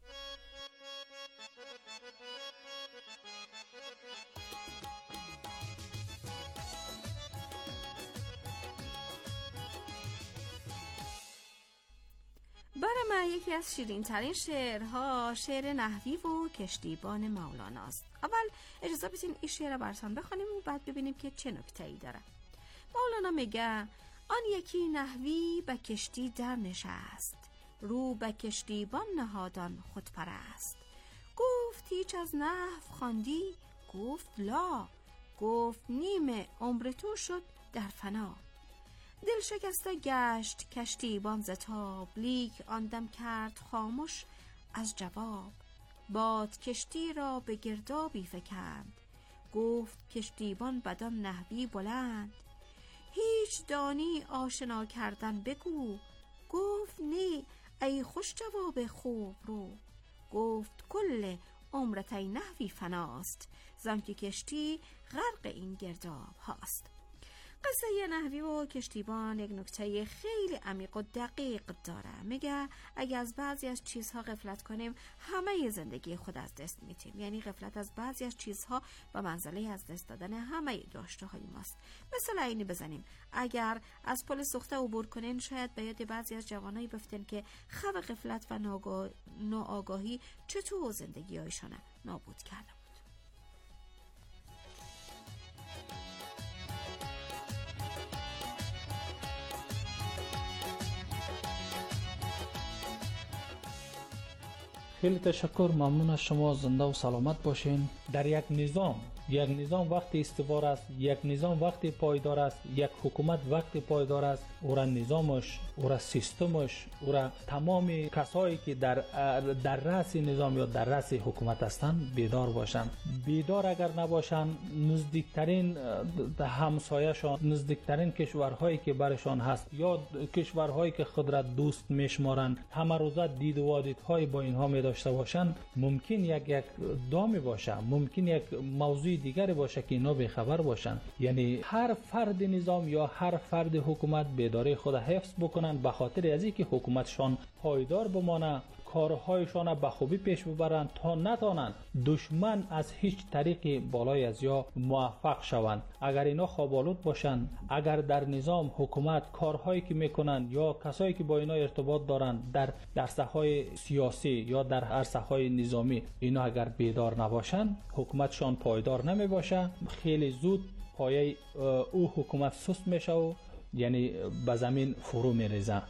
برای من یکی از شیرین ترین شعرها شعر نحوی و کشتیبان مولاناست. اول اجازه بدین این شعر را براتون بخونیم و بعد ببینیم که چه نکته‌ای داره. مولانا میگه آن یکی نحوی به کشتی در نشست، رو به کشتیبان نهادان خود پرست. گفت هیچ از نحو خواندی؟ گفت لا. گفت نیم عمر تو شد در فنا. دل شکسته گشت کشتیبان ز تاب، لیک آن دم کرد خاموش از جواب. باد کشتی را به گردابی فکند، گفت کشتیبان بدان نحوی بلند. هیچ دانی آشنا کردن بگو، گفت نی ای خوش جواب خوب رو. گفت کل عمرت ای نحوی فناست، زانکه کشتی غرق این گرداب هاست. قصه نحوی و کشتیبان یک نکته خیلی عمیق و دقیق داره. میگه اگه از بعضی از چیزها غفلت کنیم همه زندگی خود از دست میدیم. یعنی غفلت از بعضی از چیزها به منزله از دست دادن همه داشته های ماست. مثل اینی بزنیم اگر از پل سوخته عبور کنین شاید به یاد بعضی از جوانایی بیفتن که خواب غفلت و ناآگاهی چطور زندگی هایشان نابود کرده. خیلی تشکر، ممنون از شما. زنده و سلامت باشین. در یک نظام وقتی استوار است، یک نظام وقتی پایدار است، یک حکومت وقتی پایدار است، او را نظامش، او را سیستمش، او را تمام کسایی که در رأس نظام یا در رأس حکومت هستند بیدار باشند. بیدار اگر نباشند نزدیکترین همسایه‌شان، نزدیکترین کشورهایی که برشان هست یا کشورهایی که خود را دوست میشمارند همه روزه دید و وادیدهای با اینها می داشته باشند، ممکن یک دامی باشه، ممکن یک موضوع دیگری باشه که اینا بیخبر باشن. یعنی هر فرد نظام یا هر فرد حکومت بیداری خود حفظ بکنن به خاطر از اینکه پایدار بمانه، کارهایشان به خوبی پیش ببرند تا نتانند دشمن از هیچ طریقی بالای از یا موفق شوند. اگر اینا خوابالود باشند، اگر در نظام حکومت کارهایی که میکنند یا کسایی که با اینا ارتباط دارند در عرصه‌های سیاسی یا در عرصه‌های نظامی اینا اگر بیدار نباشند، حکومتشان پایدار نمیباشه، خیلی زود پایه او حکومت سست میشه و یعنی به زمین فرو میریزه.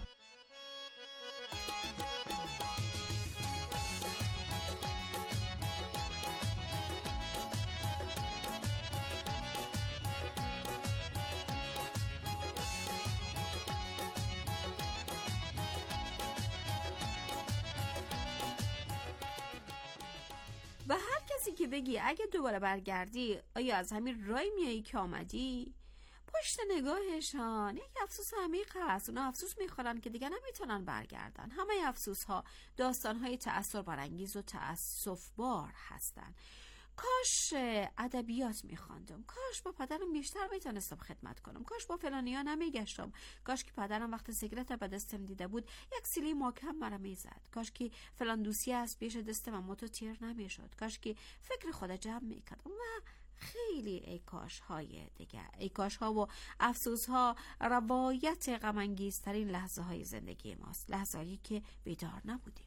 و هر کسی که بگی اگه دوباره برگردی آیا از همین رای میایی که آمدی، پشت نگاهشان یک افسوس عمیق هست. اونا افسوس میخورن که دیگه نمیتونن برگردن. همه افسوس ها داستان های تأثیر برانگیز و تأسف بار هستن. کاش ادبیات میخواندم، کاش با پدرم بیشتر میتونستم خدمت کنم، کاش با فلانیا نمیگشتم، کاش که پدرم وقت سیگرت به دستم دیده بود یک سیلی محکم مرا میزد، کاش که فلان دوسیه از پیش دستم موتو تیر نمیشد، کاش که فکر خود جمع میکردم و خیلی ای کاش های دیگه. ای کاش ها و افسوس ها روایت غم انگیزترین لحظه های زندگی ماست، لحظه هایی که بیدار نبودیم.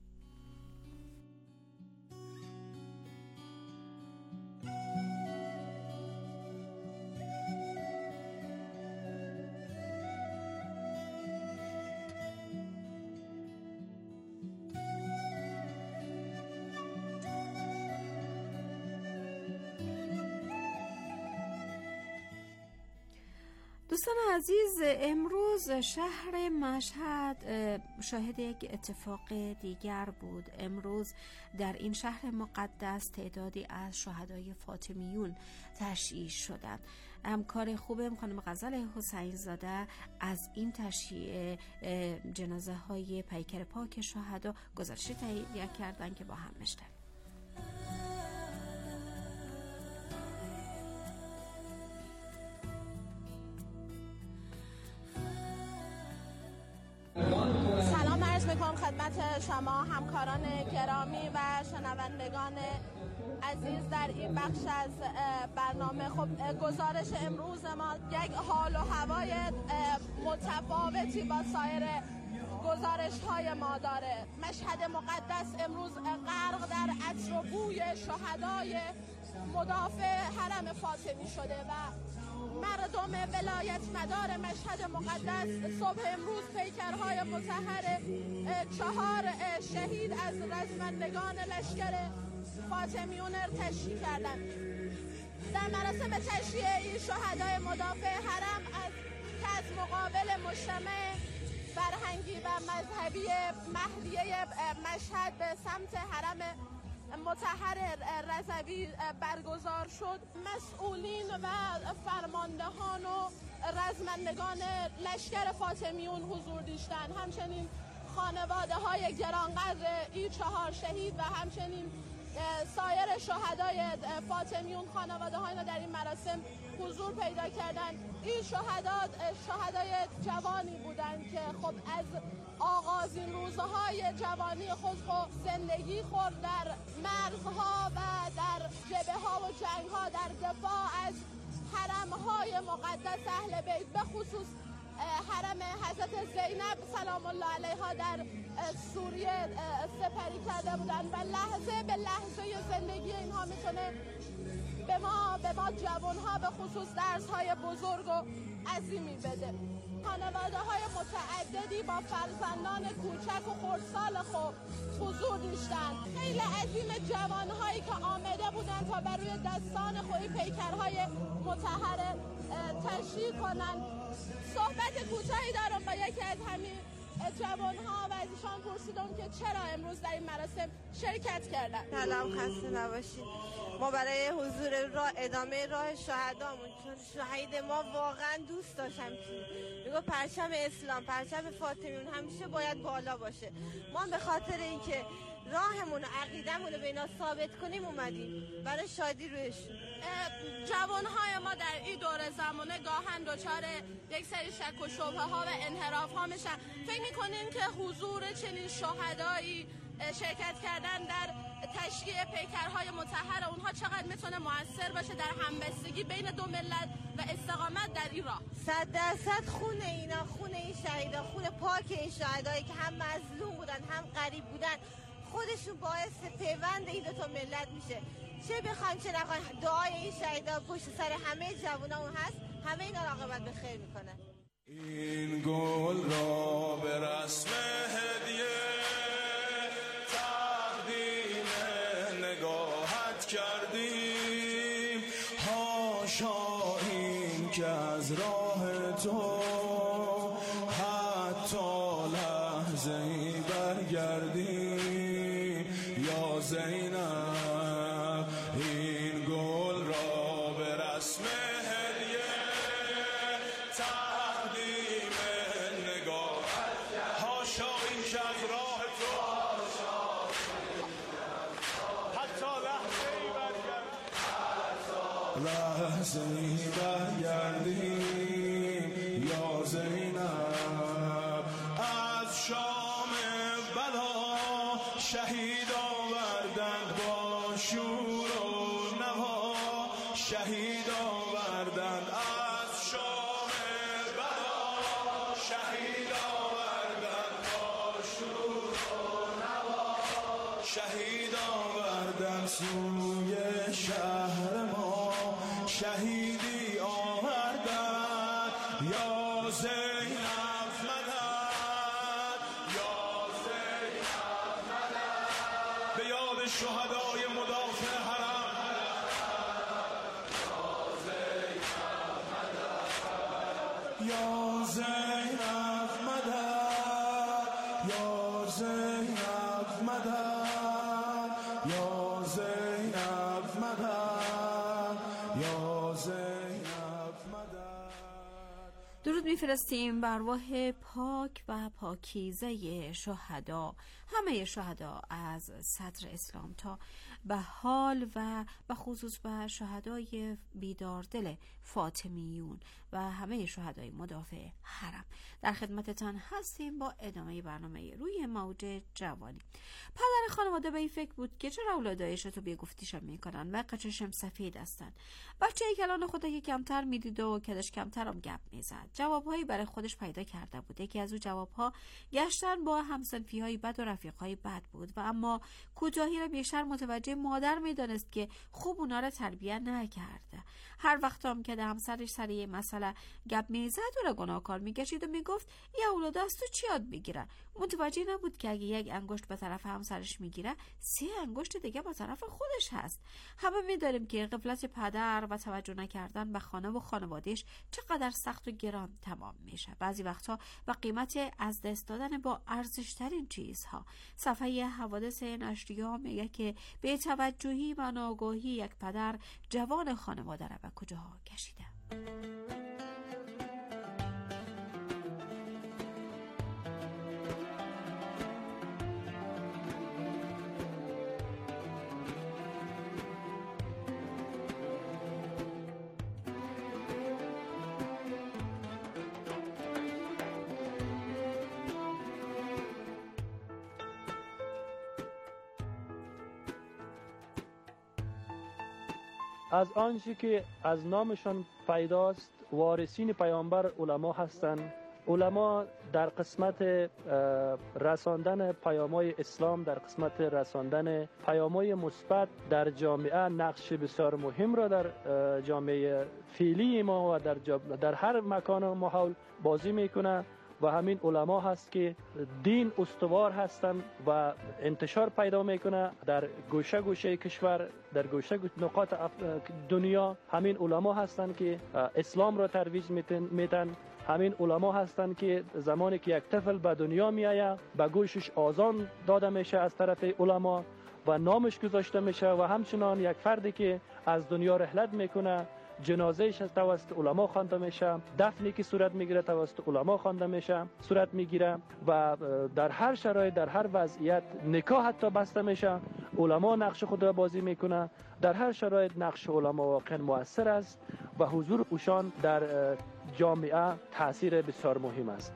دوستان عزیز، امروز شهر مشهد شاهد یک اتفاق دیگر بود. امروز در این شهر مقدس تعدادی از شهدای فاطمیون تشییع شدند. همکار خوبم خانم غزل حسین زاده از این تشییع جنازه های پیکر پاک شهدا گزارشی تهیه کردند که با هم میشنویم. سلام عرض میکنم خدمت شما همکاران گرامی و شنوندگان عزیز در این بخش از برنامه. خب گزارش امروز ما یک حال و هوای متفاوتی با سایر گزارش های ما داره. مشهد مقدس امروز غرق در عطر و بوی شهدای مدافع حرم فاطمی شده و مردم ولایت مدار مشهد مقدس صبح امروز پیکرهای مطهر 4 شهید از رزمندگان لشکر فاطمیون تشییع کردند. در مراسم تشییع این شهدای مدافع حرم که از مقابل مجتمع فرهنگی و مذهبی مهدیه مشهد به سمت حرم مطهر رضوی برگزار شد، مسئولین و فرماندهان و رزمندگان لشکر فاطمیون حضور داشتند. همچنین خانواده های گرانقدر این 4 شهید و همچنین سایر شهدای فاطمیون خانواده های در این مراسم حضور پیدا کردند. این شهدای جوانی بودند که خب از آغازین روزهای جوانی خود زندگی خورد در مرزها و در جبهه‌ها و جنگ‌ها در دفاع از حرم‌های مقدس اهل بیت، به خصوص حرم حضرت زینب سلام الله علیها در سوریه سپری کرده بودند و لحظه به لحظه زندگی اینها میتونه به ما جوانها به خصوص درس‌های بزرگ و عظیمی بده. خانواده‌های متعددی با فرزندان کوچک و خردسال خود حضور داشتند. خیلی عظیم جوانهایی که آمده بودند تا بر روی دستان خود پیکرهای مطهر تشییع کنند. صحبت کوتاهی دارم با یکی از همین جوانها و از ایشان پرسیدم که چرا امروز در این مراسم شرکت کردن. سلام، خسته نباشید. ما برای حضور ادامه راه شهدامون، چون شهید ما واقعا دوست داشتم که میگه پرچم اسلام، پرچم فاطمیون همیشه باید بالا باشه. ما به خاطر اینکه راهمون و عقیدمون رو به اینا ثابت کنیم اومدیم برای شادی رویش. جوانهای ها در این دور زمانه گاهن دچار یک سری شک و شبهه ها و انحراف ها میشن. فکر میکنین که حضور چنین شهدایی، شرکت کردن در تشییع پیکرهای مطهر اونها چقدر میتونه مؤثر باشه در همبستگی بین دو ملت و استقامت در این راه؟ 100% خون اینا، خون این شهیدا، خون پاک این شهدایی که هم مظلوم بودن هم غریب بودن، خودشون باعث پیوند این دو تا ملت میشه. چه بخوایم چه نخوایم دعای این شهیدا پشت سر همه جوانامون هست، همه اینا را عاقبت به خیر میکنه. این گل را به رسم هدیه تقدیم نگاهت کردیم، حاشا این که از راه تو حتی لحظه‌ای برگردیم. یا زینب این گل را به رسم هدیه تقدیم نگاهت، حاشا این که از راه تو حتی لحظه‌ای برگردیم. یا زینب از شام بلا شهید آوردند با شور و نوا، شهید آوردند از شام بلا شهید آوردند با شور و نوا، شهید آوردند سوی شهر ما، شهیدی آوردند. یا زینب مدد، یا زینب مدد، به یاد شهدای مدافع حرم. یا زینب مدد، یا زینب مدد، یا زینب مدد، یا زینب مدد. درود میفرستیم بر ارواح پاک و پاکیزه شهدا، همه شهدا از صدر اسلام تا به حال و به خصوص به شهدای بیداردل فاطمیون و همه شهدای مدافع حرم. در خدمتتان هستیم با ادامه برنامه روی موج جوانی. پدر خانواده به این فکر بود که چرا اولادایشتو بیگفتیشم میکنن و قچشم سفید هستن. بچه ای کلان خدا که کمتر میدید و کدش کمتر هم گپ میزد. جوابهایی برای خودش پیدا کرده بود. یکی از او جوابها گشتن با همسنفی های بد و رفیقهای بد بود و اما کوتاهی را بیشتر متوجه مادر میدانست که خوب اونا را تربیت نکرده. هر وقت هم که همسرش سر یه مسئله گپ میزد او را گناهکار میکشید و میگفت این اولاد از تو چی یاد میگیره. متوجه نبود که اگه یک انگشت به طرف همسرش میگیره 3 انگشت دیگه به طرف خودش هست. همه میداریم که غفلت پدر و توجه نکردن به خانه و خانوادهش چقدر سخت و گران تمام میشه. بعضی وقتها با قیمت از دست دادن با ارزشترین چیزها. صفحه حوادث نشریه میگه که به توجهی و ناگاهی یک پدر جوان خانواده را به کجاها کشیده. از آنچه که از نامشان پیداست وارثین پیامبر علما هستند. علما در قسمت رساندن پیام‌های اسلام، در قسمت رساندن پیام‌های مثبت در جامعه نقش بسیار مهم را در جامعه فعلی ما و در هر مکان و ماحول بازی میکنه و همین علما هست که دین استوار هستند و انتشار پیدا میکنه در گوشه گوشه کشور، در گوشه نقاط دنیا. همین علما هستند که اسلام را ترویج میدن. همین علما هستند که زمانی که یک طفل به دنیا میآید به گوشش آذان داده میشه از طرف علما و نامش گذاشته میشه و همچنان یک فردی که از دنیا رحلت میکنه جنازهش توسط علما خوانده میشه، دفنی که صورت میگیره توسط علما خوانده میشه، صورت میگیره و در هر شرایط در هر وضعیت نکاح حتی بسته میشه. علما نقش خود را بازی میکنه. در هر شرایط نقش علما واقعا مؤثر است و حضور اوشان در جامعه تاثیر بسیار مهم است.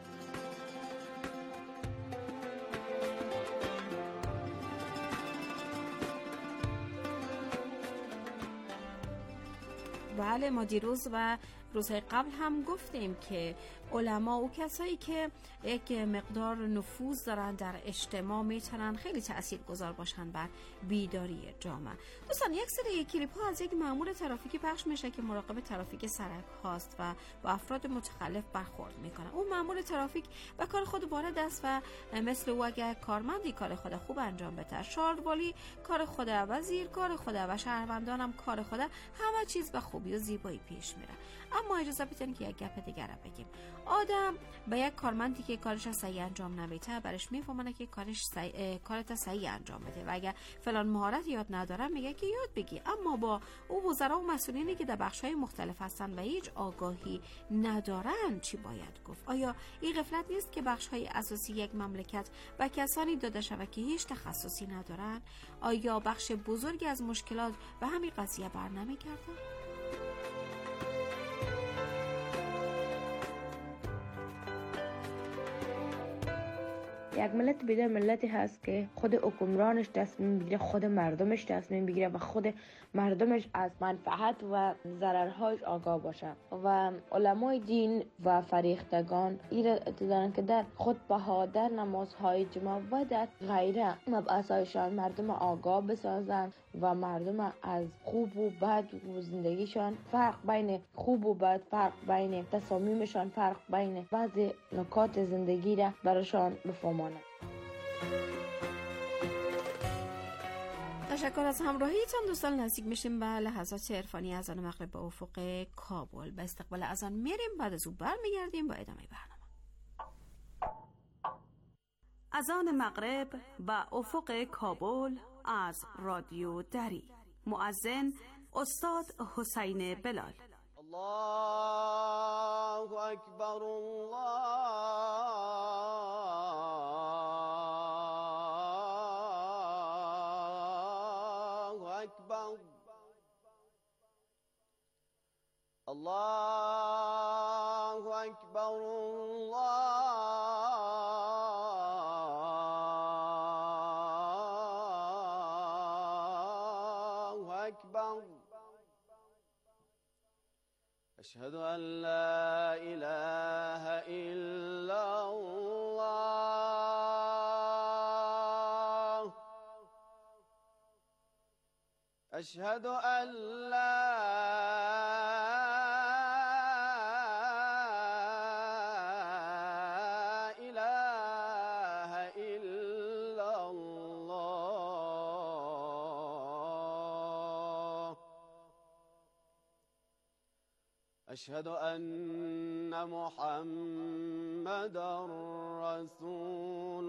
بله، ما دیروز و روزهای قبل هم گفتیم که علما و کسایی که یک مقدار نفوذ دارن در اجتماع میتونن خیلی تاثیرگذار باشن بر بیداری جامعه. دوستان، یک سری کلیپ ها از یک مأمور ترافیکی پخش میشه که مراقب ترافیک سرک هاست و با افراد متخلف برخورد میکنه. اون مأمور ترافیک به کار خود وارد است و مثل او اگر کارمندی کار خود خوب انجام بده، شاروالی کار خود، وزیر کار خود و شهروندانم کار خود، همه چیز به خوبی و زیبایی پیش میره. اما اجازه بدین که یک گپ دیگر را بگیم. آدم به یک کارمندی که کارش صحیح انجام نمیده برش میفهمونه که کارت صحیح انجام بده و اگر فلان مهارت یاد نداره میگه که یاد بگی. اما با او وزرا و مسئولینی که در بخش‌های مختلف هستن و هیچ آگاهی ندارن چی باید گفت؟ آیا این غفلت نیست که بخش‌های اساسی یک مملکت و کسانی داده شود که هیچ تخصصی ندارن؟ آیا بخش بزرگی از مشکلات به همین قضیه بر نمیگردن؟ یک ملت بیدار ملتی هست که خود حکمرانش تصمیم بگیره، خود مردمش تصمیم بگیره و خود مردمش از منفعت و ضررهاش آگاه باشه. و علمای دین و فریختگان این دارن که در خطبه‌ها، در نمازهای جمعه و در غیره مبعثایشان مردم آگاه بسازن و مردم از خوب و بد و زندگیشان، فرق بین خوب و بد، فرق بین تصامیمشان، فرق بین بعض نکات زندگی را براشان بفهمانند. تشکر از همراهیتان دوستان. نزدیک میشیم به لحظات عرفانی اذان مغرب به افق کابل. به استقبال اذان میریم، بعد از او برمیگردیم با ادامه برنامه. اذان مغرب به افق کابل از رادیو دری. مؤذن استاد حسین بلال. الله اکبر، الله اکبر، الله اکبر. اشهد ان لا اله الا الله، اشهد ان لا أشهد أن محمدا رسول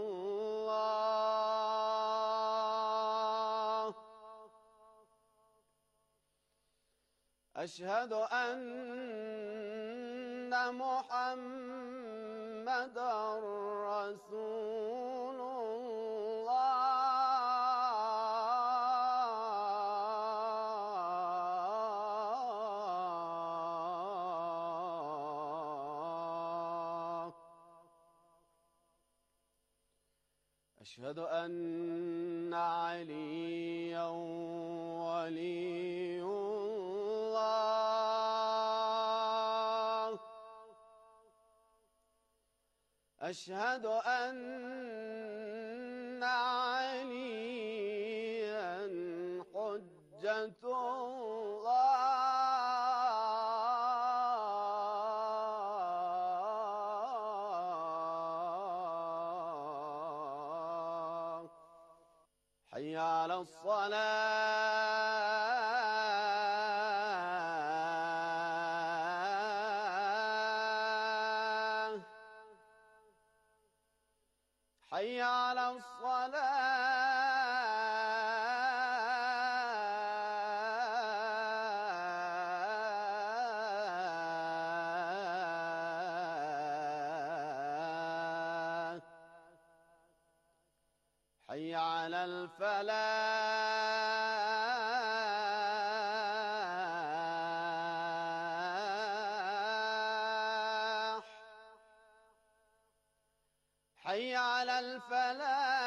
الله، أشهد أن محمدا رسول أشهد أن عليا ولي الله، أشهد أن عليا حجة الله، حي على الصلاة، حي على الصلاة، حي حي على الفلاح حي على الفلاح